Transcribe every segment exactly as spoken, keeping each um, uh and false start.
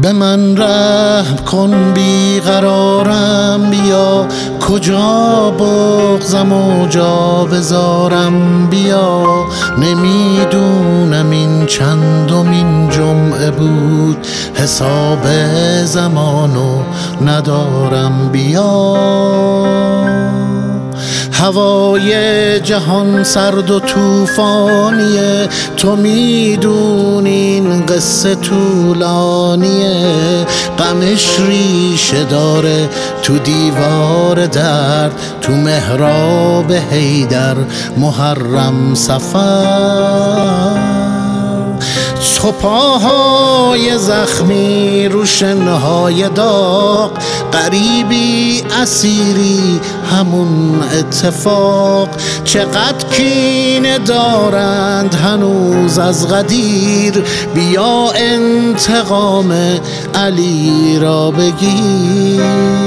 به من رحم کن بیقرارم، بیا کجا بغضم و جا بذارم. بیا نمیدونم این چندمین جمعه بود، حساب زمانو ندارم. بیا هوای جهان سرد و طوفانیه، تو میدونی این قصه طولانیه. غمش ریشه داره تو دیوار درد، تو محراب حیدر محرم صفر. تو پاهای زخمی رو شنهای داغ، غریبی اسیری همون اتفاق. چقدر کینه دارند هنوز از غدیر، بیا انتقام علی را بگیر.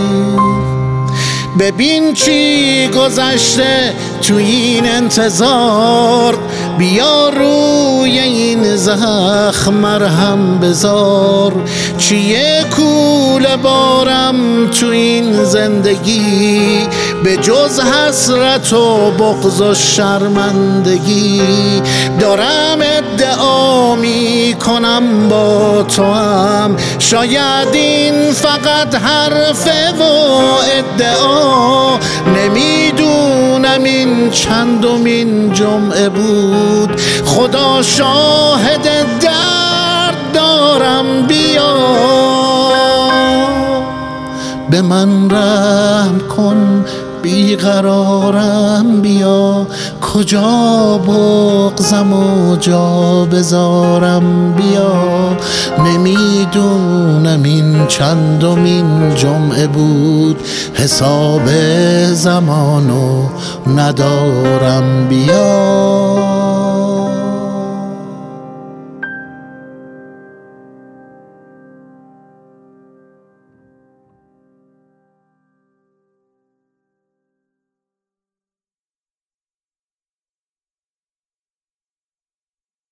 ببین چی گذشته تو این انتظار، بیا روی این زخم مرهم بذار. چیه کوله بارم تو این زندگی، به جز حسرت و بغض و شرمندگی. دارم ادعا می کنم با تو هم، شاید این فقط حرفه و ادعا. نمیدونم این چندمین جمعه بود، خدا شاهد درد دارم. بیا به من رحم کن بیقرارم، بیا کجا بغضم و جا بذارم. بیا نمیدونم این چندمین جمعه بود، حساب زمانو ندارم. بیا